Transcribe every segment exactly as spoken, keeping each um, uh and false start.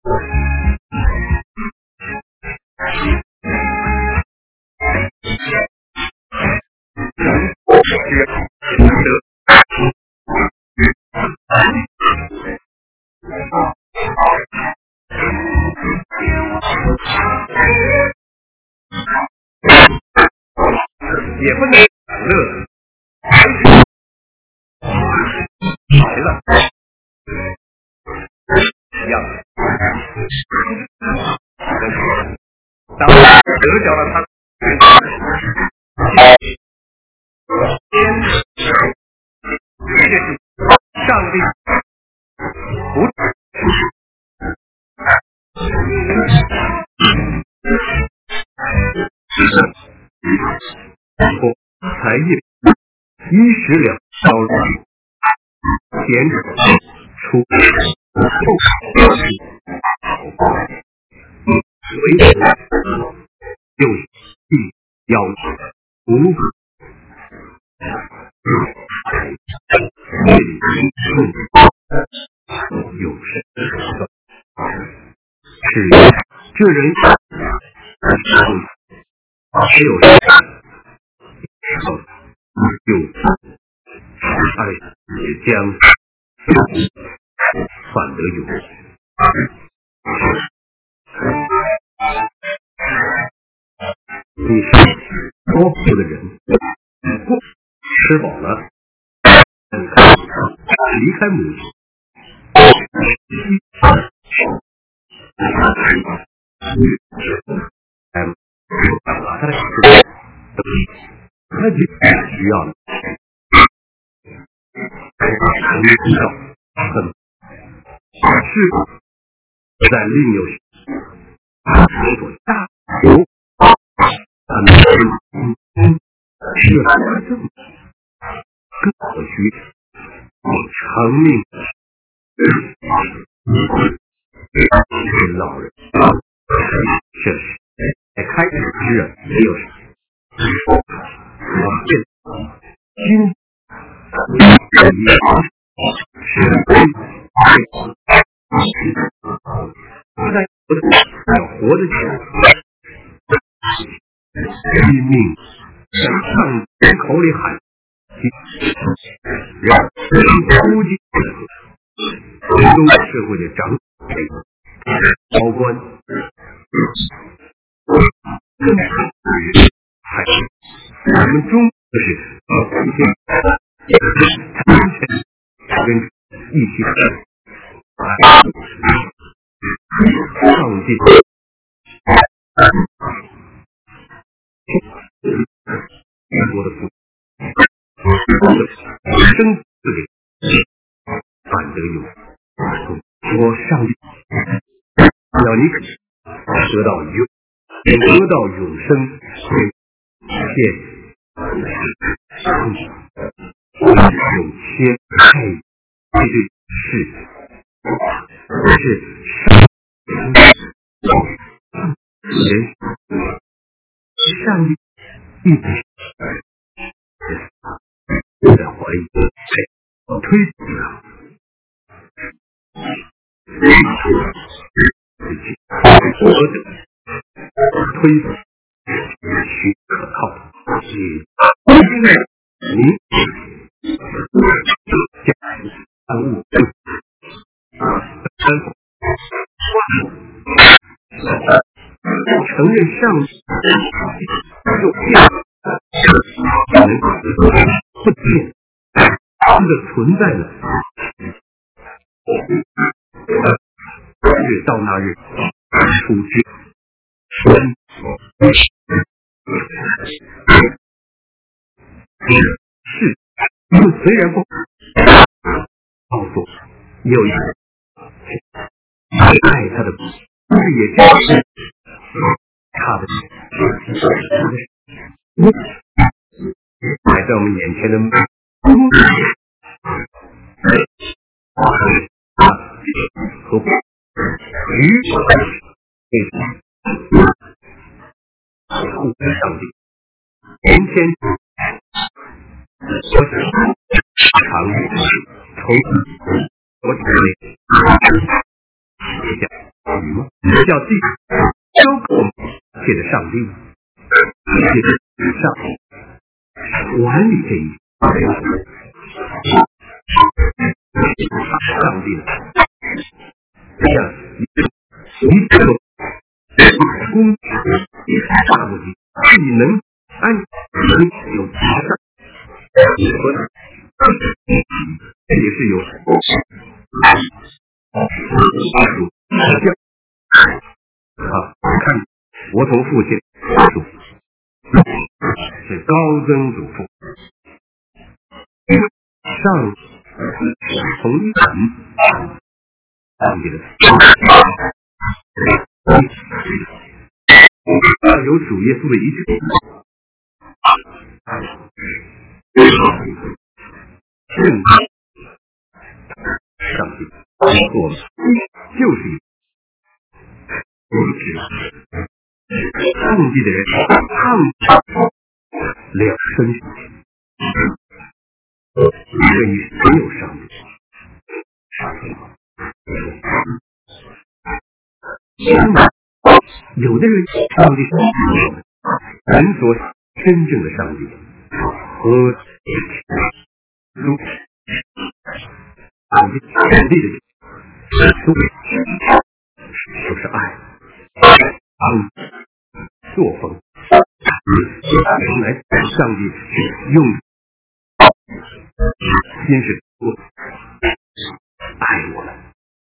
也不能乐来了样当得着了他上帝不才艺一时了烧入前出后为就是必要无有神是这人还有有爱将反得有你是多福的人，吃饱了离开母亲那就需要了知道很是在另有所大有他们是更可需长命老人这是在开始之人没有今是在要活得起来拼命向人口里喊让估计中国社会的长辈高官更还我们中国是一些跟一起上进中国的父生自己反得有我上帝要你得到永得到永生现有些爱这对是是人上帝一直在怀疑推死我的推死许可靠你将万物承认上帝有变能不变它的存在的日到那日处之神是你们虽然不告诉有一爱他的这也就是他的摆在我们眼前的和鱼互相上帝前天我常从我体内叫什么？叫地交给我们借的上帝，上管理这一切。上帝的，像一切都公大不及，既能安有其上，也是有啊，看我从父亲是高曾祖父，上从一本上帝的有主耶稣的一切，正上帝我们就是一直上帝的人，抗两身因为你没有上帝，有的人上帝是人所真正的上帝和如上帝权力的都就是爱作风原来上帝是用先是爱我们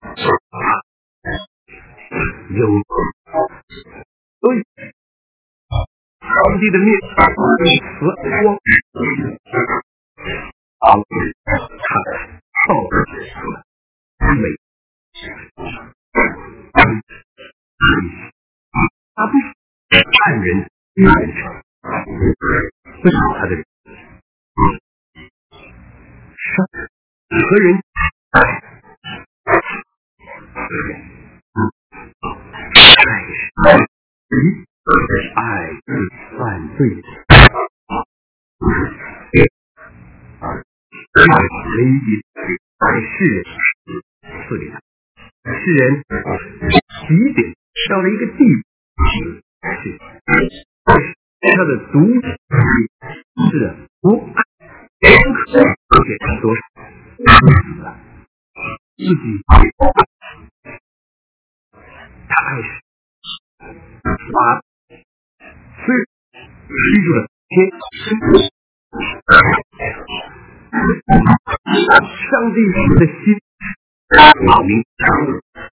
有所以上帝的面和光好看好美他不是看人与人成不是他的人上和人爱是犯罪的唯一在世人赐给他世人极点到了一个地步是他的毒是不爱而且很多死了自己他爱是把虽居住了天上帝的心好明